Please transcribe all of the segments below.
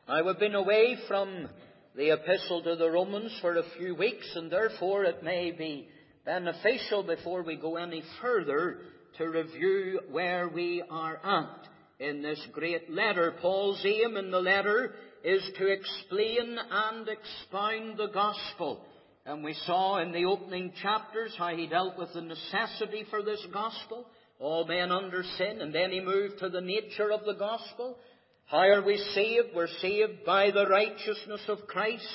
Now, we've been away from the Epistle to the Romans for a few weeks, and therefore it may be beneficial before we go any further to review where we are at in this great letter. Paul's aim in the letter is to explain and expound the gospel. And we saw in the opening chapters how he dealt with the necessity for this gospel, all men under sin, and then he moved to the nature of the gospel. How are we saved? We're saved by the righteousness of Christ,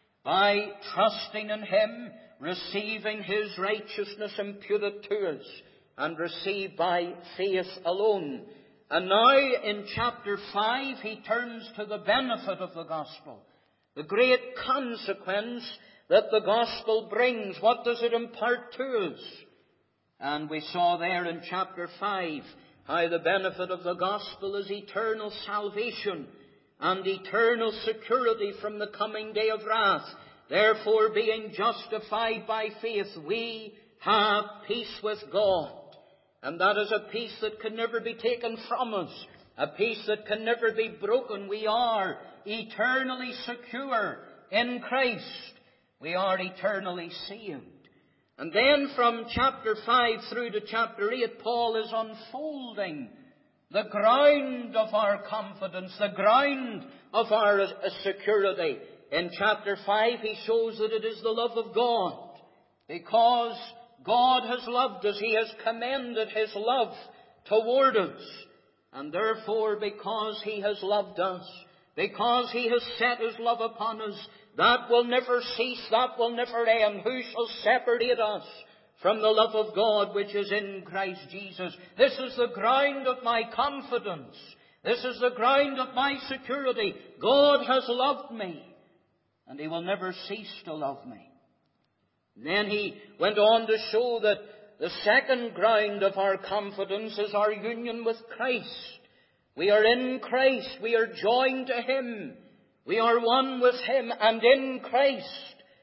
by trusting in Him, receiving His righteousness imputed to us, and received by faith alone. And now in chapter 5 he turns to the benefit of the gospel, the great consequence that the gospel brings. What does it impart to us? And we saw there in chapter 5 how the benefit of the gospel is eternal salvation and eternal security from the coming day of wrath. Therefore, being justified by faith, we have peace with God. And that is a peace that can never be taken from us, a peace that can never be broken. We are eternally secure in Christ. We are eternally saved. And then from chapter 5 through to chapter 8, Paul is unfolding the ground of our confidence, the ground of our security. In chapter 5 he shows that it is the love of God. Because God has loved us, He has commended His love toward us. And therefore, because He has loved us, because He has set His love upon us, that will never cease, that will never end. Who shall separate us from the love of God which is in Christ Jesus? This is the ground of my confidence. This is the ground of my security. God has loved me, and He will never cease to love me. And then he went on to show that the second ground of our confidence is our union with Christ. We are in Christ. We are joined to Him. We are one with Him, and in Christ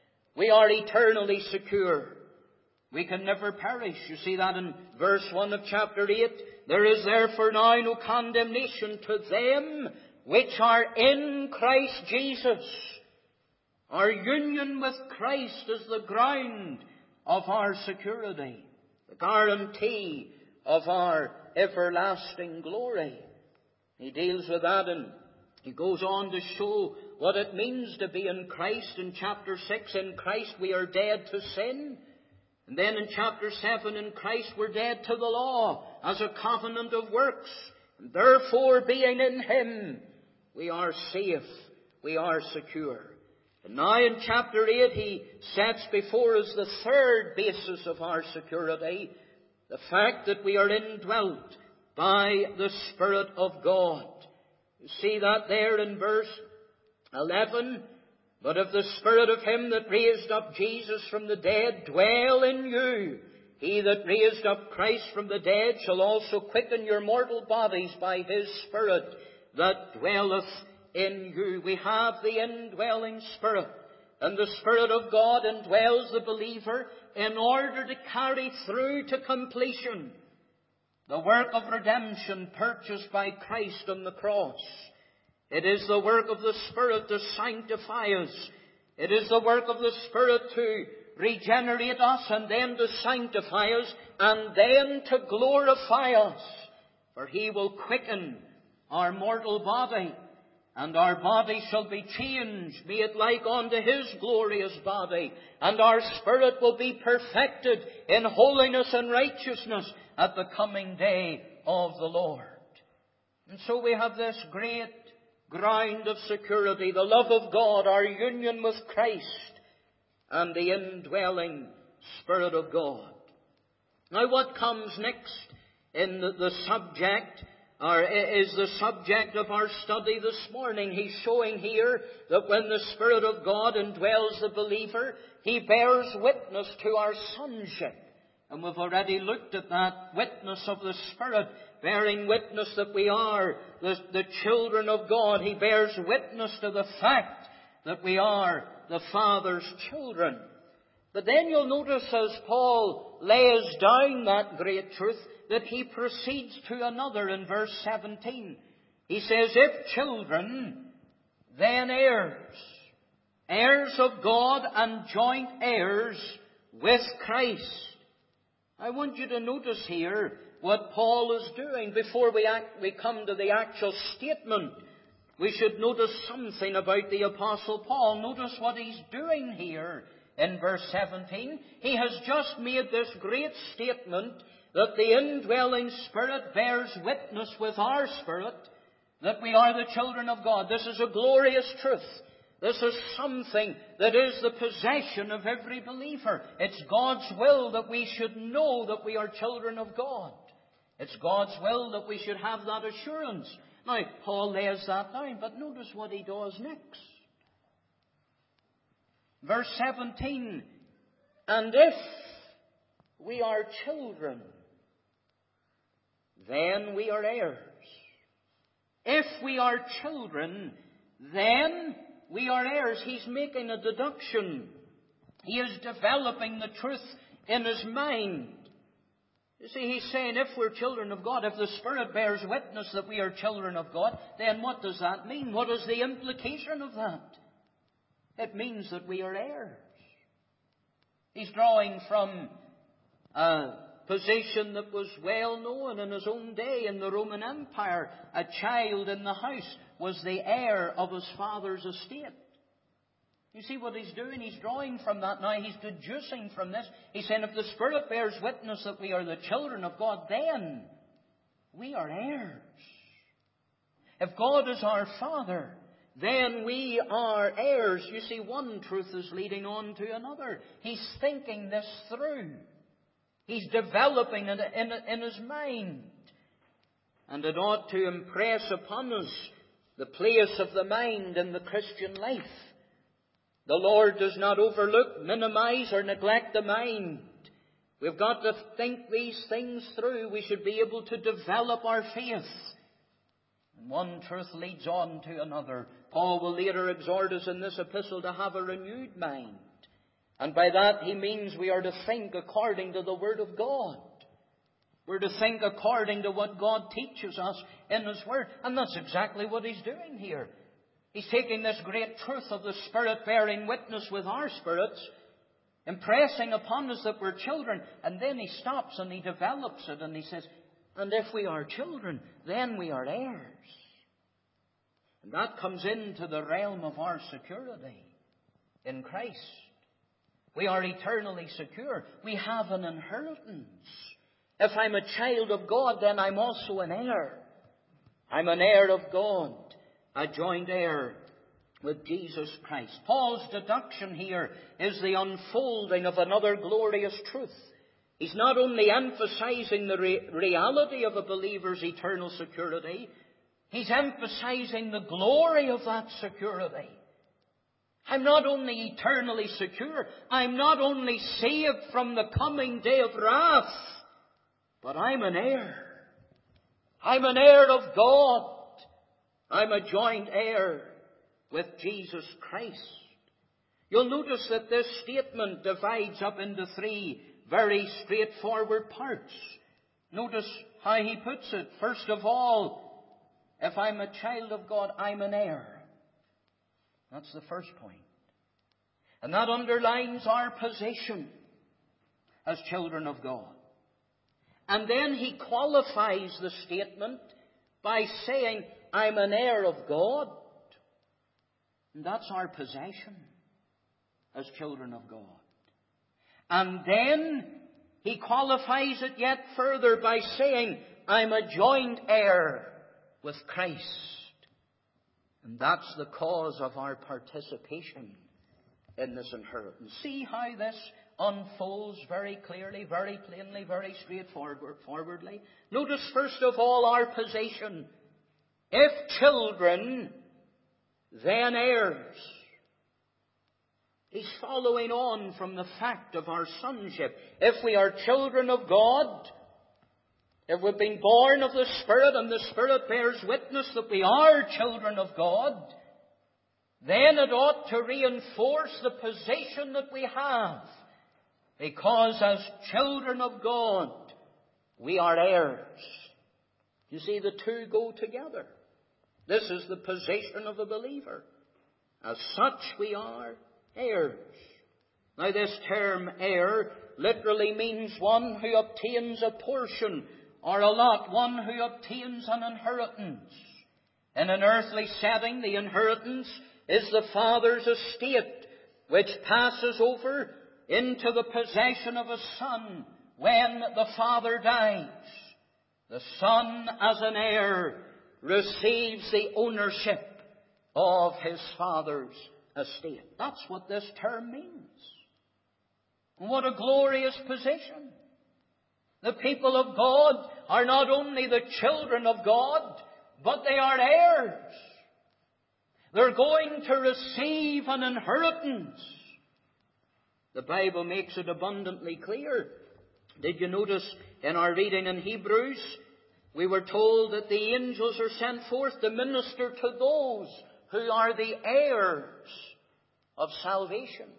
we are eternally secure. We can never perish. You see that in verse 1 of chapter 8. There is therefore now no condemnation to them which are in Christ Jesus. Our union with Christ is the ground of our security, the guarantee of our everlasting glory. He deals with that, and he goes on to show what it means to be in Christ. In chapter 6, in Christ we are dead to sin. And then in chapter 7, in Christ we're dead to the law as a covenant of works. And therefore, being in Him, we are safe, we are secure. And now in chapter 8, he sets before us the third basis of our security, the fact that we are indwelt by the Spirit of God. You see that there in verse 11. But if the Spirit of Him that raised up Jesus from the dead dwell in you, He that raised up Christ from the dead shall also quicken your mortal bodies by His Spirit that dwelleth in you. We have the indwelling Spirit, and the Spirit of God indwells the believer in order to carry through to completion the work of redemption purchased by Christ on the cross. It is the work of the Spirit to sanctify us. It is the work of the Spirit to regenerate us and then to sanctify us and then to glorify us. For He will quicken our mortal body, and our body shall be changed, be it like unto His glorious body, and our spirit will be perfected in holiness and righteousness at the coming day of the Lord. And so we have this great ground of security, the love of God, our union with Christ, and the indwelling Spirit of God. Now what comes next in the subject, or is the subject of our study this morning? He's showing here that when the Spirit of God indwells the believer, He bears witness to our sonship. And we've already looked at that witness of the Spirit, bearing witness that we are the children of God. He bears witness to the fact that we are the Father's children. But then you'll notice as Paul lays down that great truth, that he proceeds to another in verse 17. He says, if children, then heirs. Heirs of God and joint heirs with Christ. I want you to notice here what Paul is doing. Before we come to the actual statement, we should notice something about the Apostle Paul. Notice what he's doing here in verse 17. He has just made this great statement that the indwelling Spirit bears witness with our spirit that we are the children of God. This is a glorious truth. This is something that is the possession of every believer. It's God's will that we should know that we are children of God. It's God's will that we should have that assurance. Now, Paul lays that down, but notice what he does next. Verse 17, and if we are children, then we are heirs. If we are children, then we are heirs. He's making a deduction. He is developing the truth in his mind. You see, he's saying if we're children of God, if the Spirit bears witness that we are children of God, then what does that mean? What is the implication of that? It means that we are heirs. He's drawing from a position that was well known in his own day in the Roman Empire. A child in the house was the heir of his father's estate. You see what he's doing? He's drawing from that now. He's deducing from this. He's saying if the Spirit bears witness that we are the children of God, then we are heirs. If God is our Father, then we are heirs. You see, one truth is leading on to another. He's thinking this through. He's developing it in his mind. And it ought to impress upon us the place of the mind in the Christian life. The Lord does not overlook, minimize, or neglect the mind. We've got to think these things through. We should be able to develop our faith. And one truth leads on to another. Paul will later exhort us in this epistle to have a renewed mind. And by that he means we are to think according to the Word of God. We're to think according to what God teaches us in His Word. And that's exactly what he's doing here. He's taking this great truth of the Spirit bearing witness with our spirits, impressing upon us that we're children, and then he stops and he develops it and he says, and if we are children, then we are heirs. And that comes into the realm of our security in Christ. We are eternally secure. We have an inheritance. If I'm a child of God, then I'm also an heir. I'm an heir of God, a joint heir with Jesus Christ. Paul's deduction here is the unfolding of another glorious truth. He's not only emphasizing the reality of a believer's eternal security, he's emphasizing the glory of that security. I'm not only eternally secure, I'm not only saved from the coming day of wrath, but I'm an heir. I'm an heir of God. I'm a joint heir with Jesus Christ. You'll notice that this statement divides up into three very straightforward parts. Notice how he puts it. First of all, if I'm a child of God, I'm an heir. That's the first point. And that underlines our position as children of God. And then he qualifies the statement by saying, I'm an heir of God. And that's our possession as children of God. And then he qualifies it yet further by saying, I'm a joint heir with Christ. And that's the cause of our participation in this inheritance. See how this unfolds very clearly, very plainly, very straightforwardly. Notice first of all our position. If children, then heirs. He's following on from the fact of our sonship. If we are children of God, if we've been born of the Spirit and the Spirit bears witness that we are children of God, then it ought to reinforce the position that we have. Because as children of God, we are heirs. You see, the two go together. This is the position of a believer. As such we are heirs. Now this term heir literally means one who obtains a portion or a lot, one who obtains an inheritance. In an earthly setting, the inheritance is the father's estate, which passes over into the possession of a son when the father dies. The son, as an heir, receives the ownership of his father's estate. That's what this term means. What a glorious position. The people of God are not only the children of God, but they are heirs. They're going to receive an inheritance. The Bible makes it abundantly clear. Did you notice in our reading in Hebrews, we were told that the angels are sent forth to minister to those who are the heirs of salvation.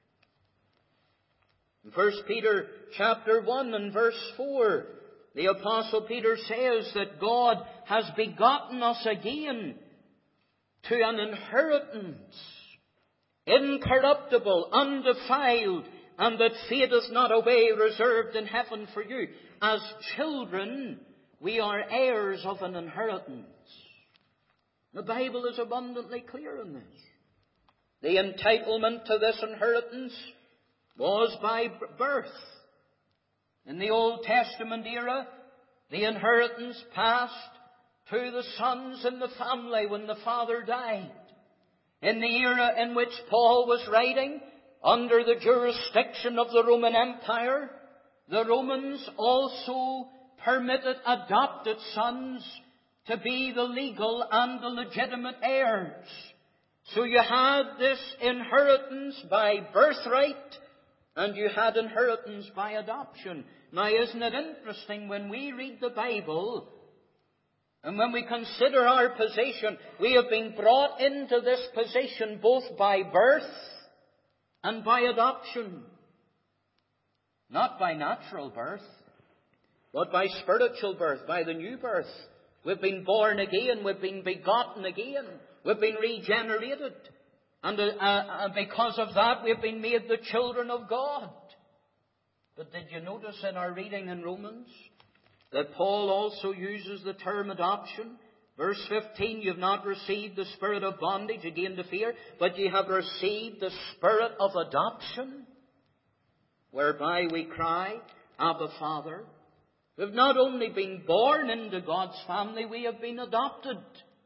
In 1 Peter chapter 1 and verse 4, the Apostle Peter says that God has begotten us again to an inheritance, incorruptible, undefiled, and that fadeth not away, reserved in heaven for you. As children, we are heirs of an inheritance. The Bible is abundantly clear on this. The entitlement to this inheritance was by birth. In the Old Testament era, the inheritance passed to the sons in the family when the father died. In the era in which Paul was writing, under the jurisdiction of the Roman Empire, the Romans also permitted adopted sons to be the legal and the legitimate heirs. So you had this inheritance by birthright, and you had inheritance by adoption. Now, isn't it interesting when we read the Bible, and when we consider our position, we have been brought into this position both by birth and by adoption. Not by natural birth, but by spiritual birth, by the new birth. We've been born again, we've been begotten again, we've been regenerated. And because of that, we've been made the children of God. But did you notice in our reading in Romans that Paul also uses the term adoption? Verse 15, you've not received the spirit of bondage again to fear, but ye have received the spirit of adoption, whereby we cry, Abba, Father. We've not only been born into God's family, we have been adopted.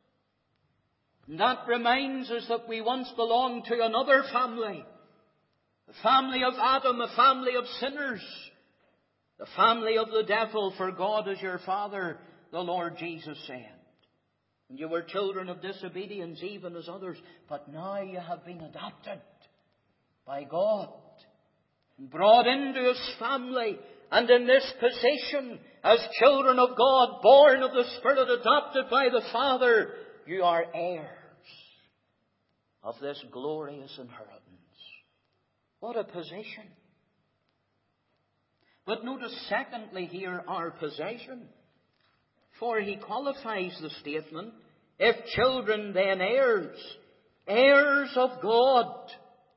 And that reminds us that we once belonged to another family. The family of Adam, a family of sinners. The family of the devil, for God is your Father, the Lord Jesus said. And you were children of disobedience, even as others. But now you have been adopted by God and brought into His family. And in this position, as children of God, born of the Spirit, adopted by the Father, you are heirs of this glorious inheritance. What a position. But notice secondly here our possession. For he qualifies the statement, if children then heirs, heirs of God.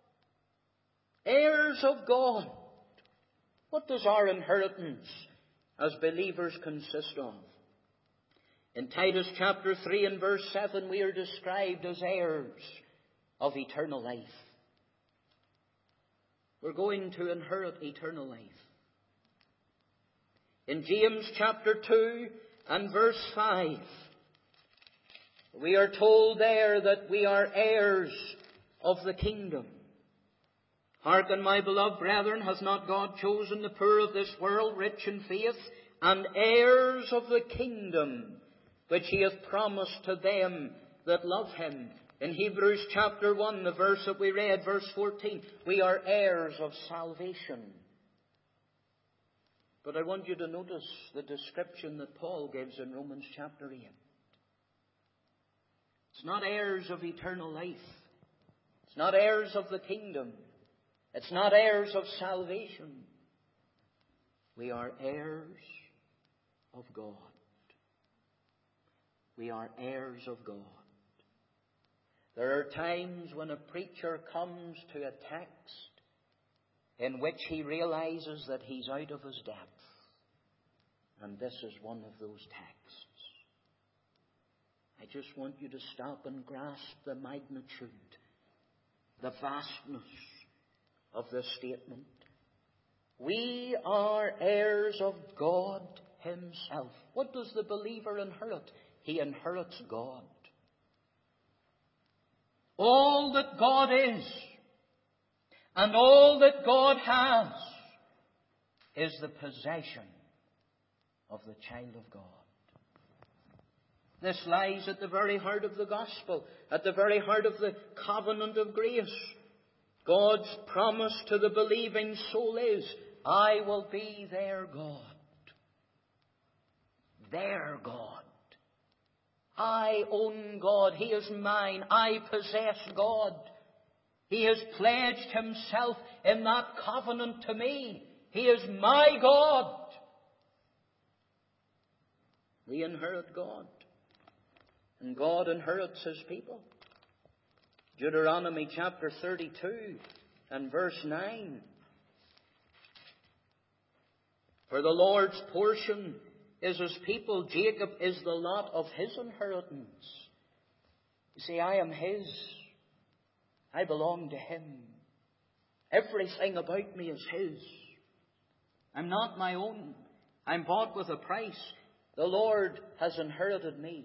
Heirs of God. What does our inheritance as believers consist of? In Titus chapter 3 and verse 7 we are described as heirs of eternal life. We're going to inherit eternal life. In James chapter 2 and verse 5, we are told there that we are heirs of the kingdom. Hearken, my beloved brethren, has not God chosen the poor of this world, rich in faith, and heirs of the kingdom, which He hath promised to them that love Him? In Hebrews chapter 1, the verse that we read, verse 14, we are heirs of salvation. But I want you to notice the description that Paul gives in Romans chapter 8. It's not heirs of eternal life. It's not heirs of the kingdom. It's not heirs of salvation. We are heirs of God. We are heirs of God. There are times when a preacher comes to a text in which he realizes that he's out of his depth. And this is one of those texts. I just want you to stop and grasp the magnitude, the vastness of this statement. We are heirs of God Himself. What does the believer inherit? He inherits God. All that God is and all that God has is the possession of the child of God. This lies at the very heart of the gospel, at the very heart of the covenant of grace. God's promise to the believing soul is, I will be their God. Their God. I own God. He is mine. I possess God. He has pledged Himself in that covenant to me. He is my God. We inherit God. And God inherits His people. Deuteronomy chapter 32 and verse 9. For the Lord's portion is His people. Jacob is the lot of His inheritance. You see, I am His. I belong to Him. Everything about me is His. I'm not my own. I'm bought with a price. The Lord has inherited me.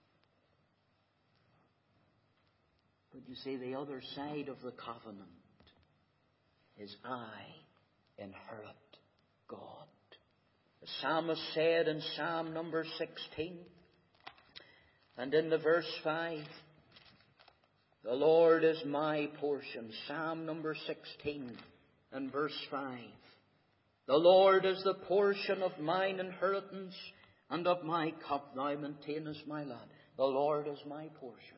But you see, the other side of the covenant is I inherit God. The psalmist said in Psalm number 16, and in the verse 5, the Lord is my portion. Psalm number 16 and verse 5. The Lord is the portion of mine inheritance and of my cup. Thou maintainest my lot. The Lord is my portion.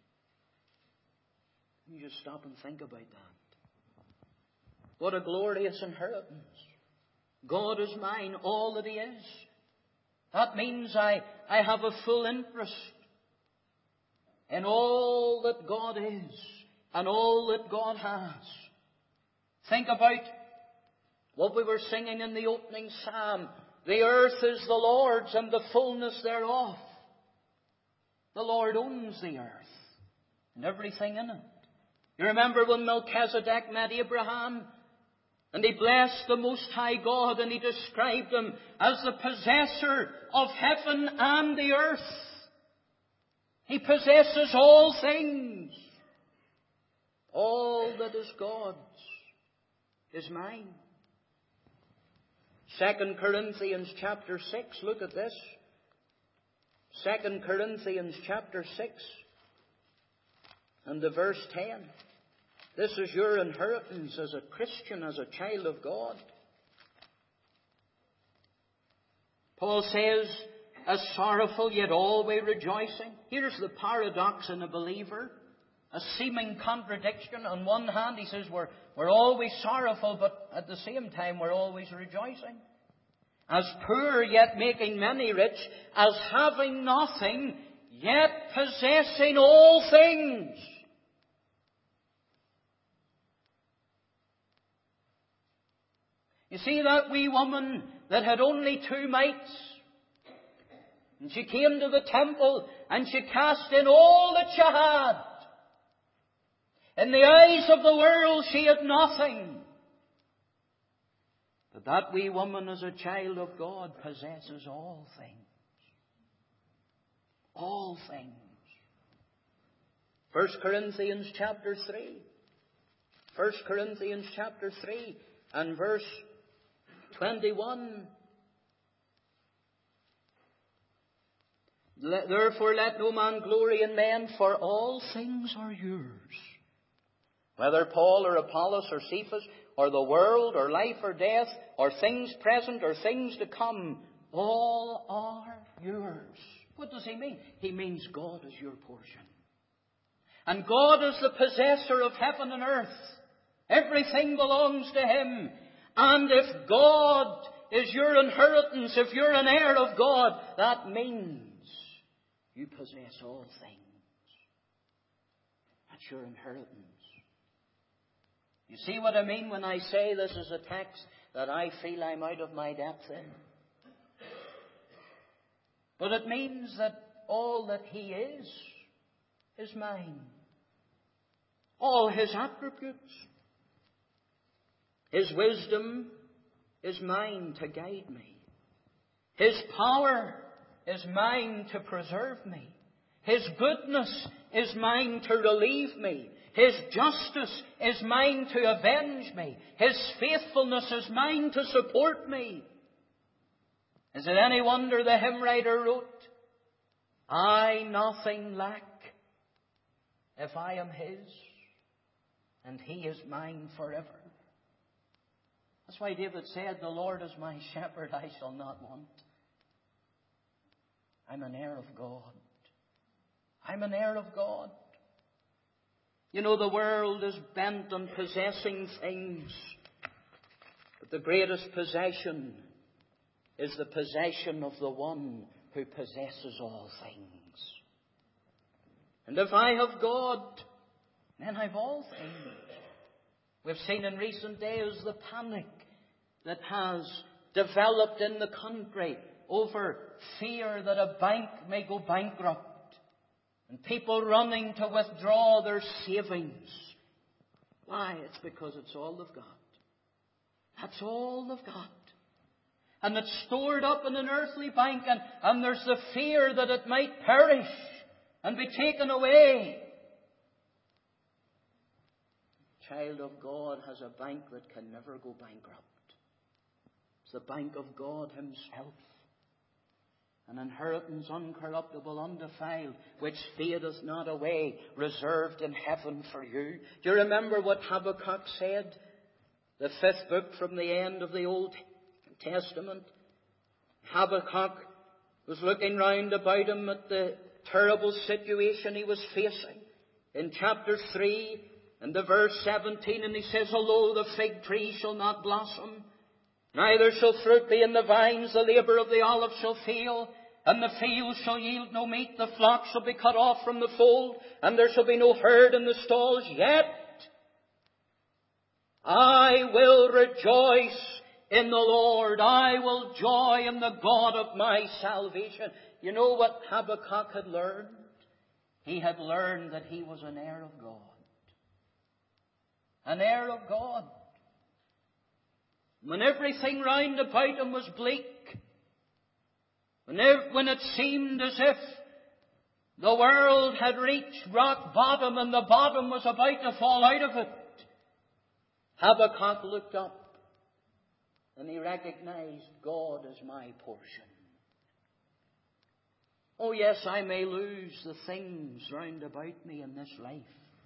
You just stop and think about that. What a glorious inheritance. God is mine, all that He is. That means I have a full interest in all that God is and all that God has. Think about what we were singing in the opening psalm. The earth is the Lord's and the fullness thereof. The Lord owns the earth and everything in it. You remember when Melchizedek met Abraham? And he blessed the Most High God and he described Him as the possessor of heaven and the earth. He possesses all things. All that is God's is mine. 2 Corinthians chapter 6, look at this. 2 Corinthians chapter 6 and the verse 10. This is your inheritance as a Christian, as a child of God. Paul says, as sorrowful yet always rejoicing. Here's the paradox in a believer. A seeming contradiction. On one hand, he says we're always sorrowful, but at the same time we're always rejoicing. As poor yet making many rich. As having nothing yet possessing all things. You see that wee woman that had only 2 mites? And she came to the temple and she cast in all that she had. In the eyes of the world she had nothing. But that wee woman as a child of God possesses all things. All things. 1 Corinthians chapter 3. 1 Corinthians chapter 3 and verse 21. Therefore let no man glory in men, for all things are yours. Whether Paul or Apollos or Cephas or the world or life or death or things present or things to come, all are yours. What does he mean? He means God is your portion. And God is the possessor of heaven and earth. Everything belongs to Him. And if God is your inheritance, if you're an heir of God, that means you possess all things. That's your inheritance. You see what I mean when I say this is a text that I feel I'm out of my depth in? But it means that all that He is mine. All His attributes. His wisdom is mine to guide me. His power is mine to preserve me. His goodness is mine to relieve me. His justice is mine to avenge me. His faithfulness is mine to support me. Is it any wonder the hymn writer wrote, I nothing lack if I am His, and He is mine forever. That's why David said, the Lord is my shepherd, I shall not want. I'm an heir of God. I'm an heir of God. You know, the world is bent on possessing things. But the greatest possession is the possession of the one who possesses all things. And if I have God, then I've all things. We've seen in recent days the panic that has developed in the country over fear that a bank may go bankrupt. And people running to withdraw their savings. Why? It's because it's all they've got. That's all they've got. And it's stored up in an earthly bank, and there's the fear that it might perish and be taken away. Child of God has a bank that can never go bankrupt. It's the bank of God Himself. An inheritance uncorruptible, undefiled, which fadeth not away, reserved in heaven for you. Do you remember what Habakkuk said? The 5th book from the end of the Old Testament. Habakkuk was looking round about him at the terrible situation he was facing. In chapter 3 and the verse 17, and he says, although the fig tree shall not blossom, neither shall fruit be in the vines, the labour of the olive shall fail, and the field shall yield no meat, the flock shall be cut off from the fold, and there shall be no herd in the stalls, yet I will rejoice in the Lord. I will joy in the God of my salvation. You know what Habakkuk had learned? He had learned that he was an heir of God. An heir of God. When everything round about him was bleak, when it seemed as if the world had reached rock bottom and the bottom was about to fall out of it, Habakkuk looked up and he recognized God as my portion. Oh yes, I may lose the things round about me in this life,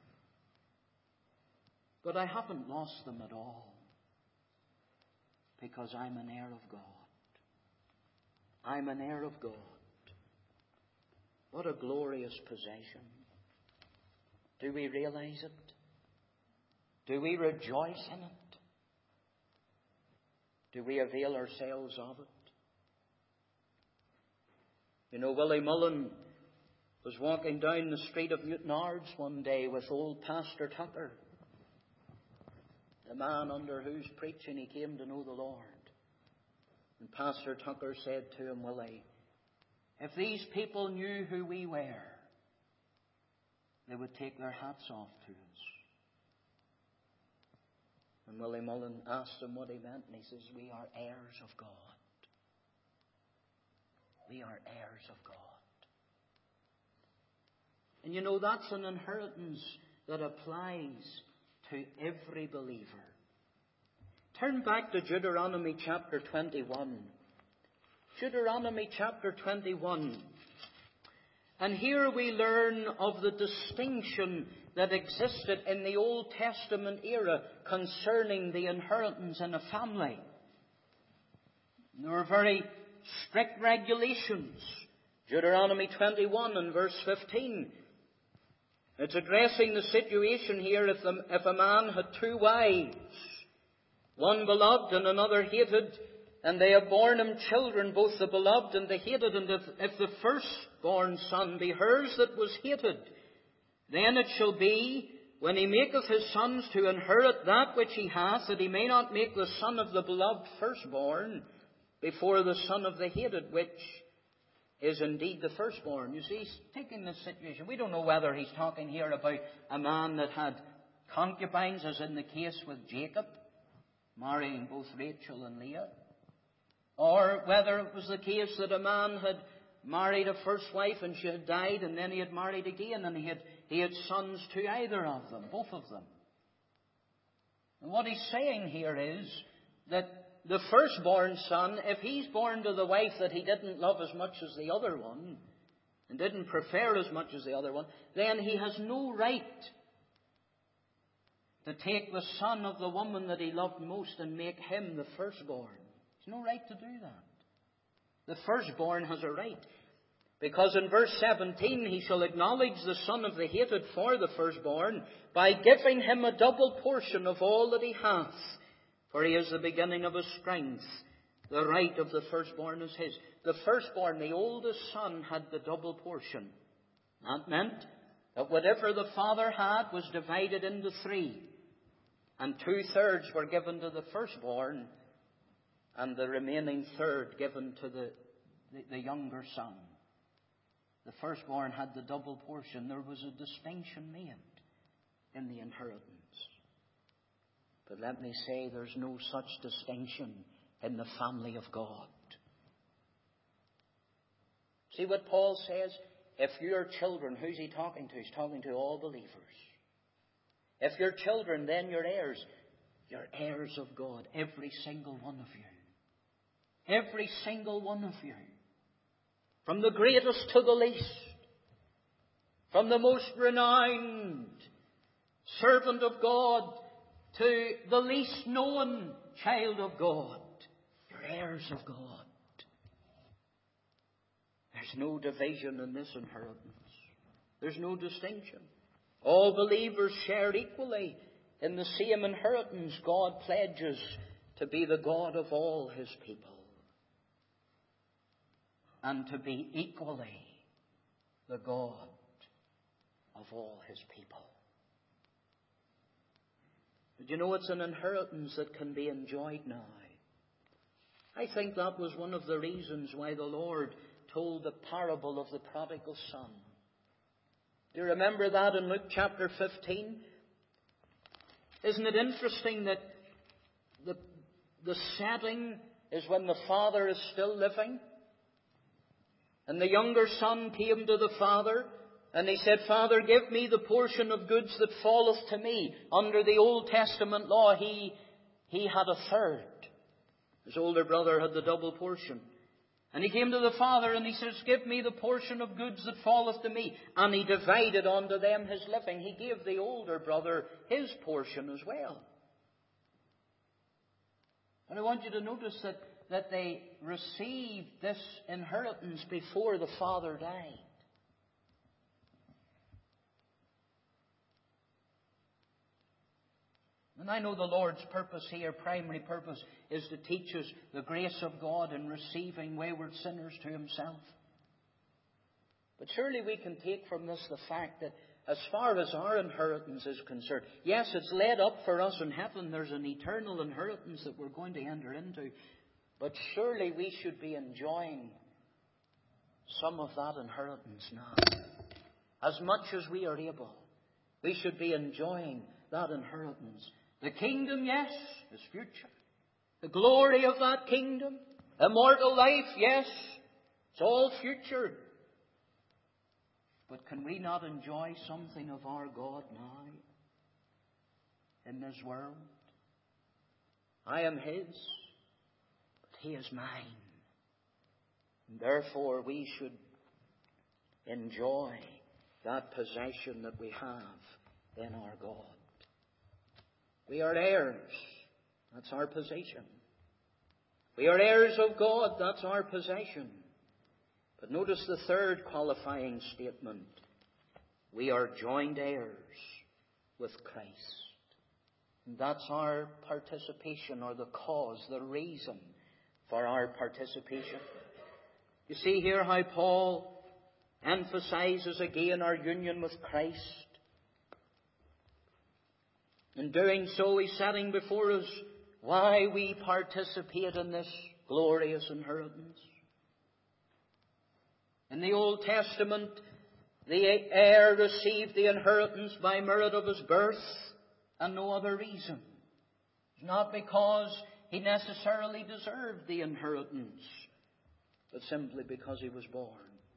but I haven't lost them at all, because I'm an heir of God. I'm an heir of God. What a glorious possession. Do we realize it? Do we rejoice in it? Do we avail ourselves of it? You know, Willie Mullen was walking down the street of Newtownards one day with old Pastor Tucker, the man under whose preaching he came to know the Lord. And Pastor Tucker said to him, Willie, if these people knew who we were, they would take their hats off to us. And Willie Mullen asked him what he meant, and he says, we are heirs of God. We are heirs of God. And you know, that's an inheritance that applies to every believer. Turn back to Deuteronomy chapter 21. Deuteronomy chapter 21. And here we learn of the distinction that existed in the Old Testament era concerning the inheritance in a family. There were very strict regulations. Deuteronomy 21 and verse 15. It's addressing the situation here if a man had two wives, one beloved and another hated, and they have borne him children, both the beloved and the hated, and if the firstborn son be hers that was hated, Then it shall be, when he maketh his sons to inherit that which he hath, that he may not make the son of the beloved firstborn before the son of the hated, which is indeed the firstborn. You see, he's taking this situation. We don't know whether he's talking here about a man that had concubines, as in the case with Jacob, marrying both Rachel and Leah, or whether it was the case that a man had married a first wife and she had died, and then he had married again, and he had sons to either of them, both of them. And what he's saying here is that the firstborn son, if he's born to the wife that he didn't love as much as the other one, and didn't prefer as much as the other one, then he has no right to take the son of the woman that he loved most and make him the firstborn. He's no right to do that. The firstborn has a right. Because in verse 17, he shall acknowledge the son of the hated for the firstborn by giving him a double portion of all that he hath. For he is the beginning of his strength. The right of the firstborn is his. The firstborn, the oldest son, had the double portion. That meant that whatever the father had was divided into three. And 2/3 were given to the firstborn, and the remaining third given to the younger son. The firstborn had the double portion. There was a distinction made in the inheritance. But let me say, there's no such distinction in the family of God. See what Paul says? If you're children, who's he talking to? He's talking to all believers. If you're children, then you're heirs. You're heirs of God, every single one of you. Every single one of you. From the greatest to the least. From the most renowned servant of God to the least known child of God. You're heirs of God. There's no division in this inheritance. There's no distinction. All believers share equally in the same inheritance. God pledges to be the God of all His people. And to be equally the God of all His people. But you know, it's an inheritance that can be enjoyed now. I think that was one of the reasons why the Lord told the parable of the prodigal son. Do you remember that in Luke chapter 15? Isn't it interesting that the setting is when the father is still living? And the younger son came to the father, and he said, Father, give me the portion of goods that falleth to me. Under the Old Testament law, he had a third. His older brother had the double portion. And he came to the father and he says, give me the portion of goods that falleth to me. And he divided unto them his living. He gave the older brother his portion as well. And I want you to notice that they received this inheritance before the father died. And I know the Lord's purpose here, primary purpose, is to teach us the grace of God in receiving wayward sinners to Himself. But surely we can take from this the fact that as far as our inheritance is concerned, yes, it's laid up for us in heaven. There's an eternal inheritance that we're going to enter into. But surely we should be enjoying some of that inheritance now. As much as we are able, we should be enjoying that inheritance. The kingdom, yes, is future. The glory of that kingdom, immortal life, yes, it's all future. But can we not enjoy something of our God now in this world? I am His, but He is mine. And therefore we should enjoy that possession that we have in our God. We are heirs. That's our possession. We are heirs of God. That's our possession. But notice the third qualifying statement. We are joint heirs with Christ. And that's our participation, or the cause, the reason for our participation. You see here how Paul emphasizes again our union with Christ. In doing so, He's setting before us why we participate in this glorious inheritance. In the Old Testament, the heir received the inheritance by merit of his birth and no other reason. It's not because he necessarily deserved the inheritance, but simply because he was born.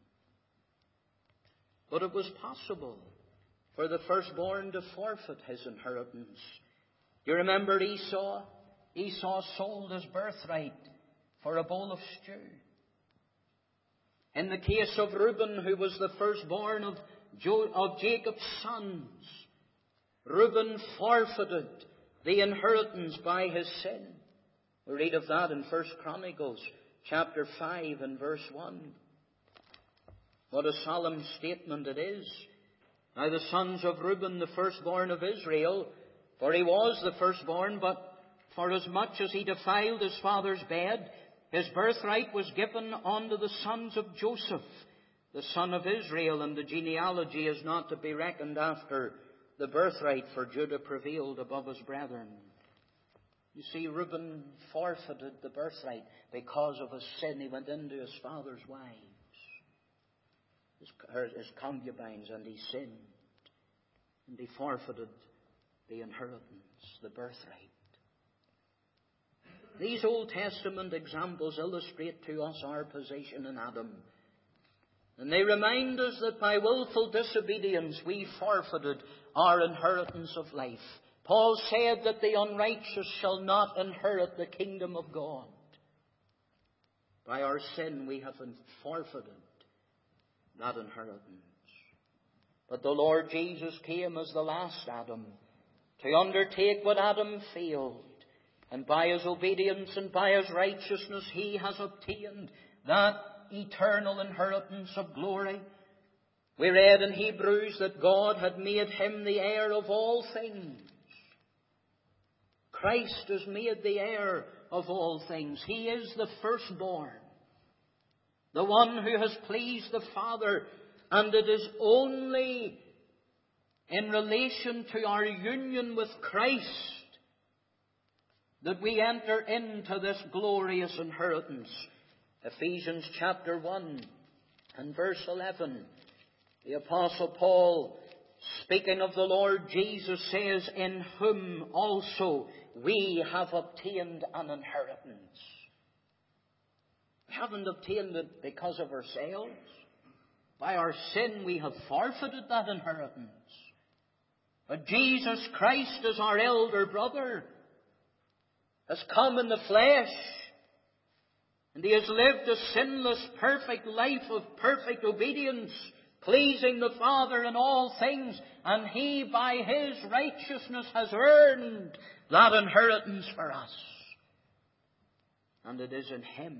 But it was possible for the firstborn to forfeit his inheritance. You remember Esau? Esau sold his birthright for a bowl of stew. In the case of Reuben, who was the firstborn of Jacob's sons, Reuben forfeited the inheritance by his sin. We read of that in 1 Chronicles chapter 5 and verse 1. What a solemn statement it is. Now the sons of Reuben, the firstborn of Israel, for he was the firstborn, but for as much as he defiled his father's bed, his birthright was given unto the sons of Joseph, the son of Israel, and the genealogy is not to be reckoned after the birthright, for Judah prevailed above his brethren. You see, Reuben forfeited the birthright because of his sin. He went into his father's wives, his concubines, and he sinned. And he forfeited the inheritance, the birthright. These Old Testament examples illustrate to us our position in Adam. And they remind us that by willful disobedience we forfeited our inheritance of life. Paul said that the unrighteous shall not inherit the kingdom of God. By our sin we have forfeited that inheritance. But the Lord Jesus came as the last Adam to undertake what Adam failed. And by his obedience and by his righteousness he has obtained that eternal inheritance of glory. We read in Hebrews that God had made him the heir of all things. Christ is made the heir of all things. He is the firstborn, the one who has pleased the Father, and it is only in relation to our union with Christ that we enter into this glorious inheritance. Ephesians chapter 1 and verse 11. The Apostle Paul, speaking of the Lord Jesus, says, in whom also we have obtained an inheritance. We haven't obtained it because of ourselves. By our sin we have forfeited that inheritance. But Jesus Christ is our elder brother, has come in the flesh, and he has lived a sinless, perfect life of perfect obedience, pleasing the Father in all things, and he by his righteousness has earned that inheritance for us. And it is in him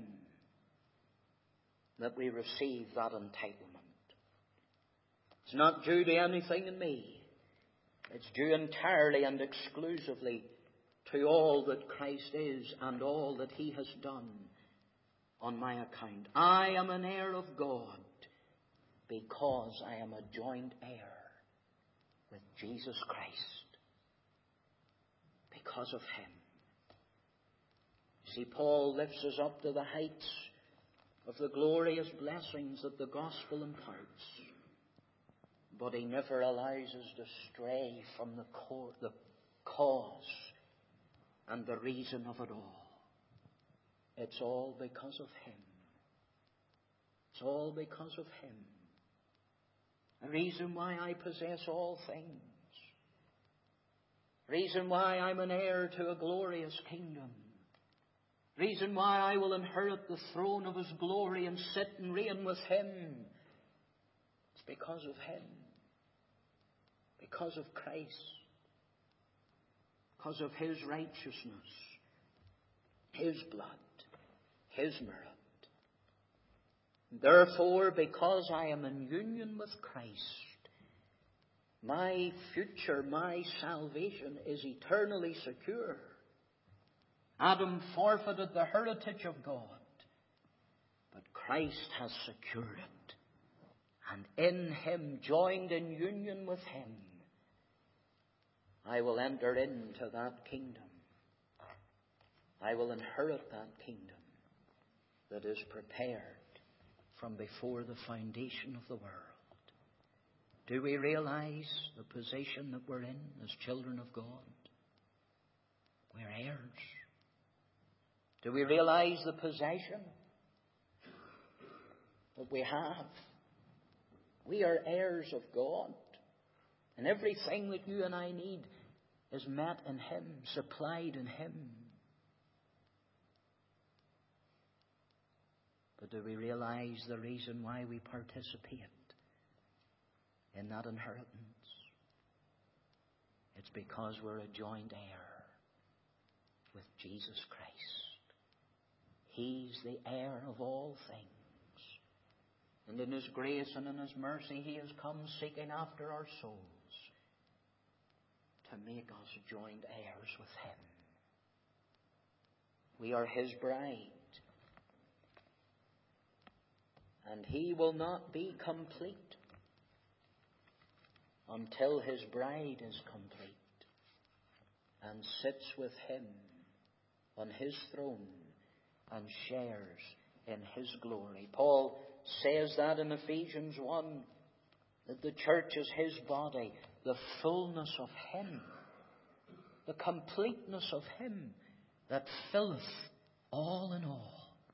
that we receive that entitlement. It's not due to anything in me. It's due entirely and exclusively to all that Christ is and all that he has done on my account. I am an heir of God because I am a joint heir with Jesus Christ. Because of him. See, Paul lifts us up to the heights of the glorious blessings that the gospel imparts. But he never allows us to stray from the cause and the reason of it all. It's all because of him. It's all because of him. The reason why I possess all things. Reason why I'm an heir to a glorious kingdom. Reason why I will inherit the throne of his glory and sit and reign with him. It's because of him. Because of Christ. Because of his righteousness. His blood. His merit. Therefore, because I am in union with Christ, my future, my salvation is eternally secure. Adam forfeited the heritage of God, but Christ has secured it. And in him, joined in union with him, I will enter into that kingdom. I will inherit that kingdom that is prepared from before the foundation of the world. Do we realize the position that we're in as children of God? We're heirs. Do we realize the possession that we have? We are heirs of God. And everything that you and I need is met in Him, supplied in Him. But do we realize the reason why we participate in that inheritance? It's because we're a joint heir with Jesus Christ. He's the heir of all things. And in His grace and in His mercy, He has come seeking after our souls to make us joint heirs with Him. We are His bride. And He will not be complete until His bride is complete and sits with Him on His throne and shares in His glory. Paul says that in Ephesians 1, that the church is His body, the fullness of Him, the completeness of Him that filleth all in all.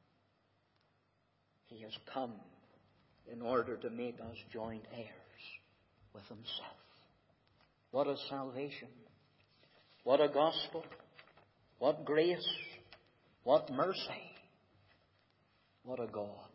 He has come in order to make us joint heirs with Himself. What a salvation! What a gospel! What grace! What mercy! What a God!